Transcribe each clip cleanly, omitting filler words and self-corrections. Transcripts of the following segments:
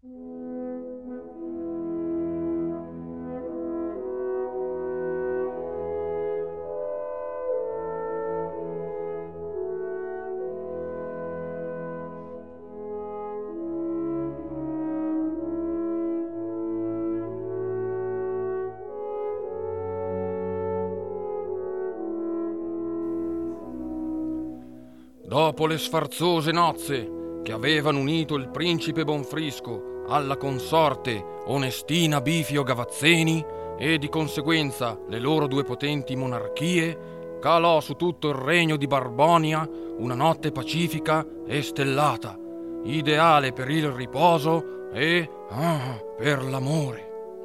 Dopo le sfarzose nozze che avevano unito il principe Bonfrisco alla consorte Onestina Bifio Gavazzeni e di conseguenza le loro due potenti monarchie, calò su tutto il regno di Barbonia una notte pacifica e stellata, ideale per il riposo e per l'amore.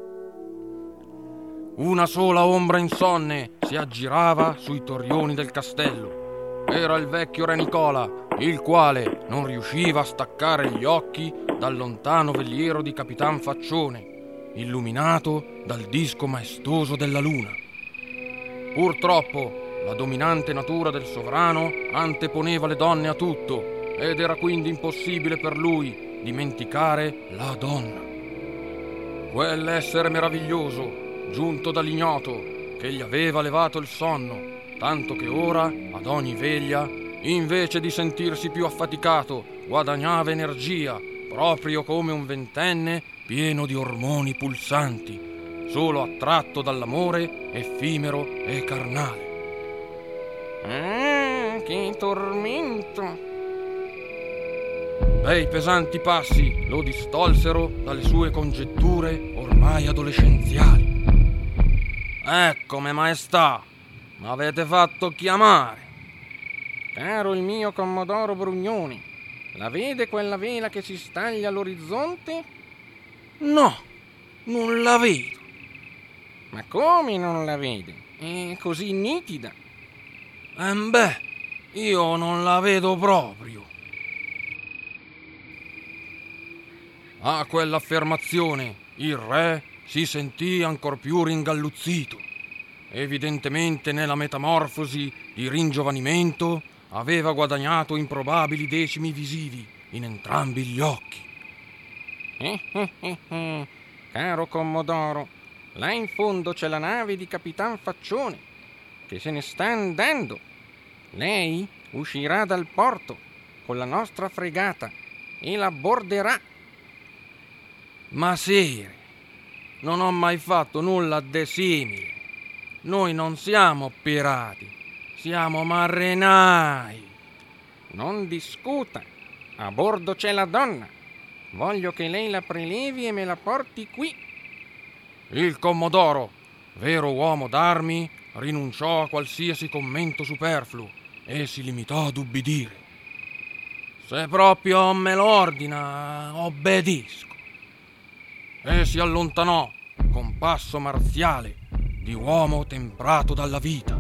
Una sola ombra insonne si aggirava sui torrioni del castello. Era il vecchio re Nicola, il quale non riusciva a staccare gli occhi dal lontano veliero di Capitan Faccione, illuminato dal disco maestoso della luna. Purtroppo, la dominante natura del sovrano anteponeva le donne a tutto, ed era quindi impossibile per lui dimenticare la donna. Quell'essere meraviglioso, giunto dall'ignoto, che gli aveva levato il sonno, tanto che ora, ad ogni veglia, invece di sentirsi più affaticato, guadagnava energia, proprio come un ventenne pieno di ormoni pulsanti, solo attratto dall'amore effimero e carnale. Che tormento! Bei pesanti passi lo distolsero dalle sue congetture ormai adolescenziali. Eccomi, maestà! M'avete fatto chiamare. Caro il mio Commodoro Brugnoni, la vede quella vela che si staglia all'orizzonte? No, non la vedo. Ma come non la vede? È così nitida. Beh, io non la vedo proprio. A quell'affermazione il re si sentì ancor più ringalluzzito. Evidentemente nella metamorfosi di ringiovanimento aveva guadagnato improbabili decimi visivi in entrambi gli occhi. Caro Commodoro, là in fondo c'è la nave di Capitan Faccione, che se ne sta andando. Lei uscirà dal porto con la nostra fregata e la borderà. Ma sire, non ho mai fatto nulla de simile. Noi non siamo pirati, siamo marinai. Non discuta, a bordo c'è la donna. Voglio che lei la prelevi e me la porti qui. Il Commodoro, vero uomo d'armi, rinunciò a qualsiasi commento superfluo e si limitò ad ubbidire. Se proprio me lo ordina, obbedisco. E si allontanò con passo marziale di uomo temprato dalla vita.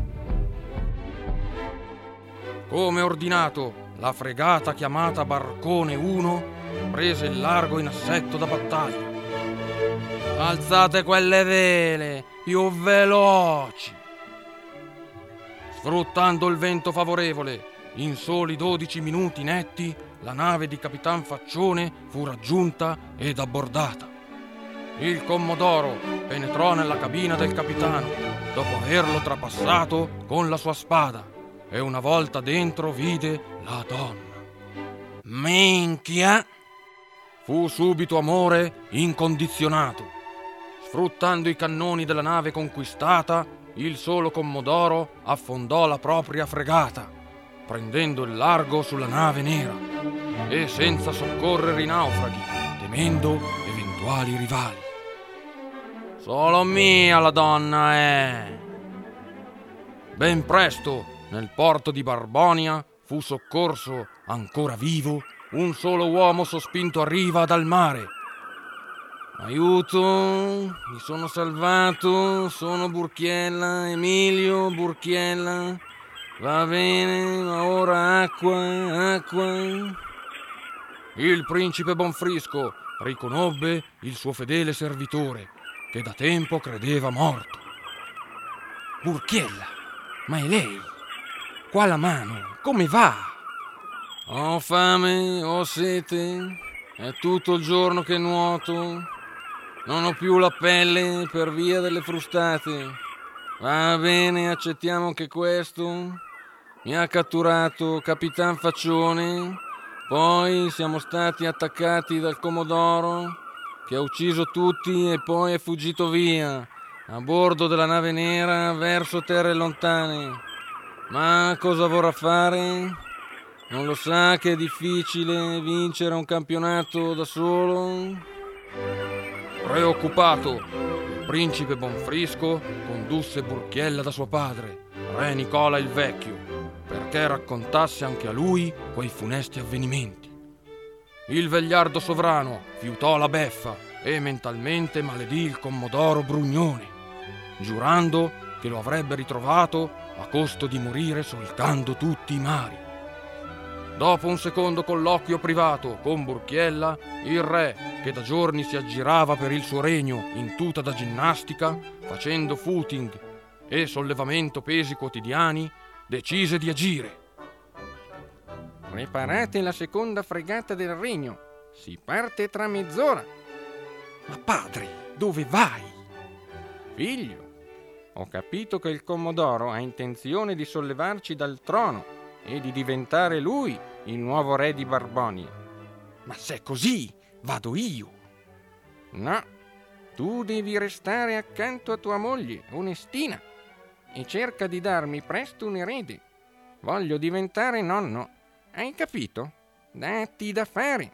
Come ordinato, la fregata chiamata Barcone 1 prese il largo in assetto da battaglia. Alzate quelle vele, più veloci! Sfruttando il vento favorevole, in soli 12 minuti netti, la nave di Capitan Faccione fu raggiunta ed abbordata. Il Commodoro penetrò nella cabina del capitano, dopo averlo trapassato con la sua spada, e una volta dentro vide la donna. Minchia! Fu subito amore incondizionato. Sfruttando i cannoni della nave conquistata, il solo Commodoro affondò la propria fregata, prendendo il largo sulla nave nera, e senza soccorrere i naufraghi, temendo eventuali rivali. Solo mia la donna è. Ben presto, nel porto di Barbonia, fu soccorso, ancora vivo, un solo uomo sospinto a riva dal mare. Aiuto, mi sono salvato, sono Burchiella, Emilio Burchiella. Va bene, ma ora acqua. Il principe Bonfrisco riconobbe il suo fedele servitore, che da tempo credeva morto. Burchiella, ma è lei? Qua la mano, come va? Ho fame, ho sete. È tutto il giorno che nuoto. Non ho più la pelle per via delle frustate. Va bene, accettiamo anche questo. Mi ha catturato Capitan Faccione. Poi siamo stati attaccati dal Commodoro, che ha ucciso tutti e poi è fuggito via a bordo della nave nera verso terre lontane. Ma cosa vorrà fare? Non lo sa che è difficile vincere un campionato da solo? Preoccupato, il principe Bonfrisco condusse Burchiella da suo padre, re Nicola il Vecchio, perché raccontasse anche a lui quei funesti avvenimenti. Il vegliardo sovrano fiutò la beffa e mentalmente maledì il Commodoro Brugnone, giurando che lo avrebbe ritrovato a costo di morire solcando tutti i mari. Dopo un secondo colloquio privato con Burchiella, il re, che da giorni si aggirava per il suo regno in tuta da ginnastica, facendo footing e sollevamento pesi quotidiani, decise di agire. Preparate la seconda fregata del regno. Si parte tra mezz'ora. Ma padre, dove vai? Figlio, ho capito che il Commodoro ha intenzione di sollevarci dal trono e di diventare lui il nuovo re di Barbonia. Ma se è così, vado io. No, tu devi restare accanto a tua moglie, Onestina, e cerca di darmi presto un erede. Voglio diventare nonno. Hai capito? Datti da fare.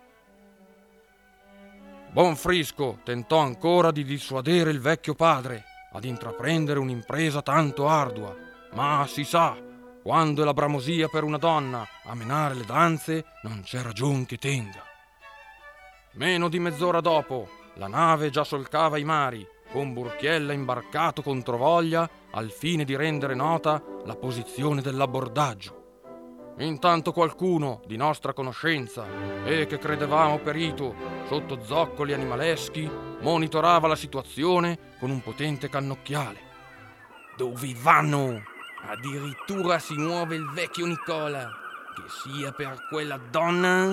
Bonfrisco tentò ancora di dissuadere il vecchio padre ad intraprendere un'impresa tanto ardua, ma si sa, quando è la bramosia per una donna a menare le danze, non c'è ragion che tenga. Meno di mezz'ora dopo, la nave già solcava i mari, con Burchiella imbarcato controvoglia al fine di rendere nota la posizione dell'abbordaggio. Intanto qualcuno di nostra conoscenza e che credevamo perito sotto zoccoli animaleschi monitorava la situazione con un potente cannocchiale. Dove vanno? Addirittura si muove il vecchio Nicola, che sia per quella donna?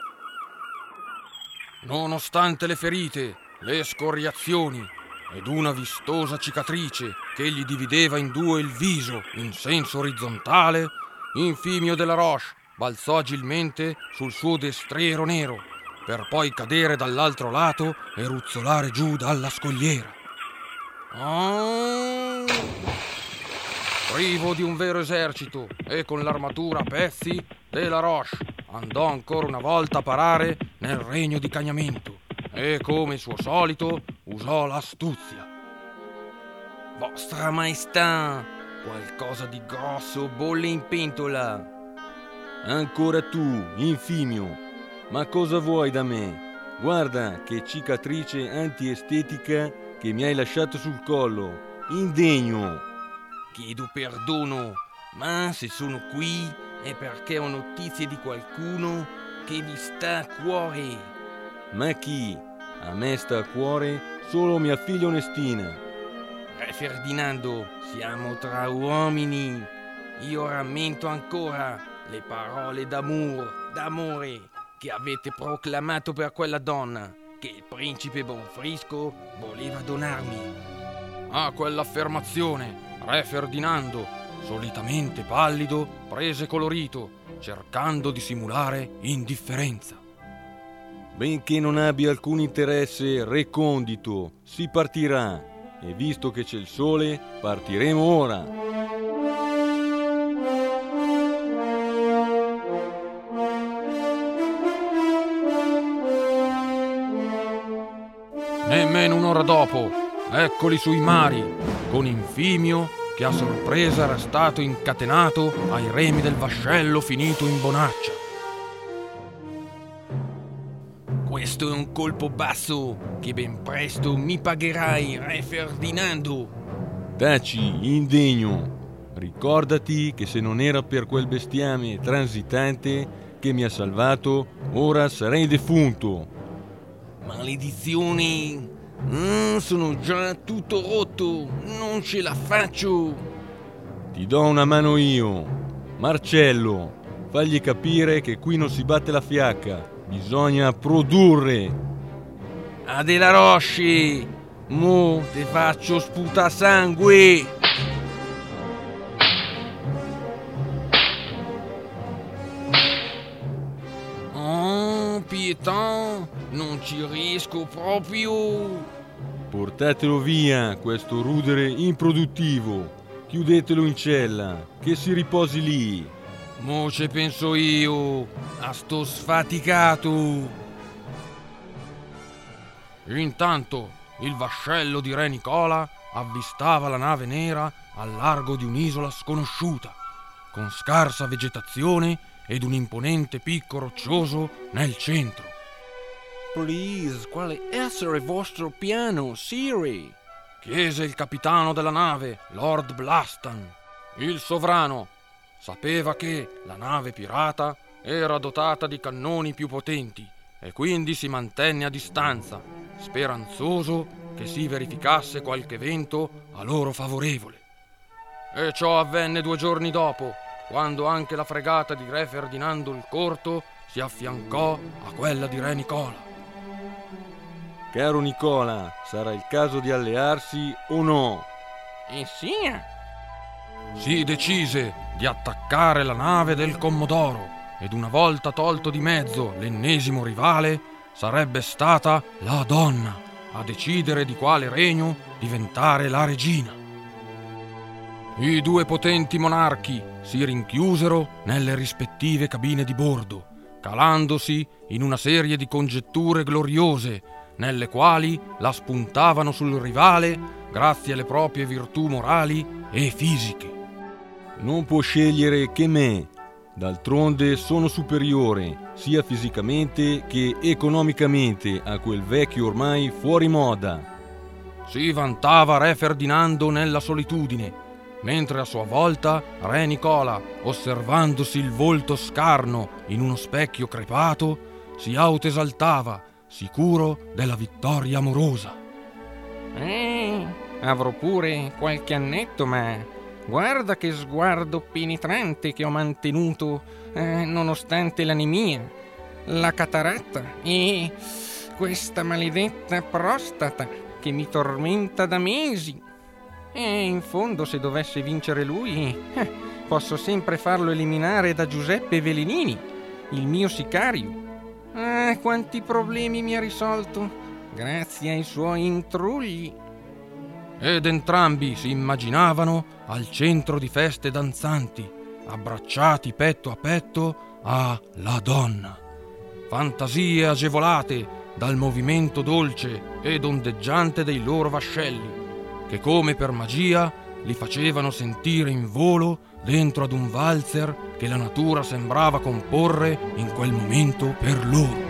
Nonostante le ferite, le scoriazioni ed una vistosa cicatrice che gli divideva in due il viso in senso orizzontale, Infimio della Roche balzò agilmente sul suo destriero nero, per poi cadere dall'altro lato e ruzzolare giù dalla scogliera. Oh! Privo di un vero esercito e con l'armatura a pezzi, della Roche andò ancora una volta a parare nel regno di Cagnamento e, come suo solito, usò l'astuzia. Vostra Maestà, qualcosa di grosso bolle in pentola. Ancora tu, Infimio, ma cosa vuoi da me? Guarda che cicatrice antiestetica che mi hai lasciato sul collo, indegno. Chiedo perdono, ma se sono qui è perché ho notizie di qualcuno che vi sta a cuore. Ma chi? A me sta a cuore solo mia figlia Onestina. Re Ferdinando, siamo tra uomini. Io rammento ancora le parole d'amore che avete proclamato per quella donna che il principe Bonfrisco voleva donarmi. A quell'affermazione, Re Ferdinando, solitamente pallido, prese colorito, cercando di simulare indifferenza. Benché non abbia alcun interesse recondito, si partirà. E visto che c'è il sole, partiremo ora. Nemmeno un'ora dopo, eccoli sui mari, con Infimio che a sorpresa era stato incatenato ai remi del vascello finito in bonaccia. Questo è un colpo basso che ben presto mi pagherai, Re Ferdinando. Taci, indegno. Ricordati che se non era per quel bestiame transitante che mi ha salvato, ora sarei defunto. Maledizione! Sono già tutto rotto, non ce la faccio. Ti do una mano io. Marcello, fagli capire che qui non si batte la fiacca. bisogna produrre. Adela Rosci, mo te faccio sputasangue. Oh, Pietà, non ci riesco proprio. Portatelo via, questo rudere improduttivo. Chiudetelo in cella, che si riposi lì. Mo ce penso io, a sto sfaticato. Intanto il vascello di Re Nicola avvistava la nave nera al largo di un'isola sconosciuta, con scarsa vegetazione ed un imponente picco roccioso nel centro. Please, quale essere il vostro piano, Siri? Chiese il capitano della nave, Lord Blastan. Il sovrano sapeva che la nave pirata era dotata di cannoni più potenti e quindi si mantenne a distanza, speranzoso che si verificasse qualche evento a loro favorevole. E ciò avvenne 2 giorni dopo, quando anche la fregata di Re Ferdinando il Corto si affiancò a quella di Re Nicola. Caro Nicola, sarà il caso di allearsi o no? Sia. Si decise di attaccare la nave del Commodoro ed una volta tolto di mezzo l'ennesimo rivale, sarebbe stata la donna a decidere di quale regno diventare la regina. I 2 potenti monarchi si rinchiusero nelle rispettive cabine di bordo, calandosi in una serie di congetture gloriose, nelle quali la spuntavano sul rivale grazie alle proprie virtù morali e fisiche. Non può scegliere che me. D'altronde sono superiore, sia fisicamente che economicamente, a quel vecchio ormai fuori moda. Si vantava Re Ferdinando nella solitudine, mentre a sua volta Re Nicola, osservandosi il volto scarno in uno specchio crepato, si autoesaltava, sicuro della vittoria amorosa. Avrò pure qualche annetto, ma guarda che sguardo penetrante che ho mantenuto, nonostante l'anemia, la cataratta e questa maledetta prostata che mi tormenta da mesi. E in fondo, se dovesse vincere lui, posso sempre farlo eliminare da Giuseppe Velenini, il mio sicario. Quanti problemi mi ha risolto grazie ai suoi intrugli. Ed entrambi si immaginavano al centro di feste danzanti, abbracciati petto a petto a la donna. Fantasie agevolate dal movimento dolce ed ondeggiante dei loro vascelli, che come per magia li facevano sentire in volo dentro ad un valzer che la natura sembrava comporre in quel momento per loro.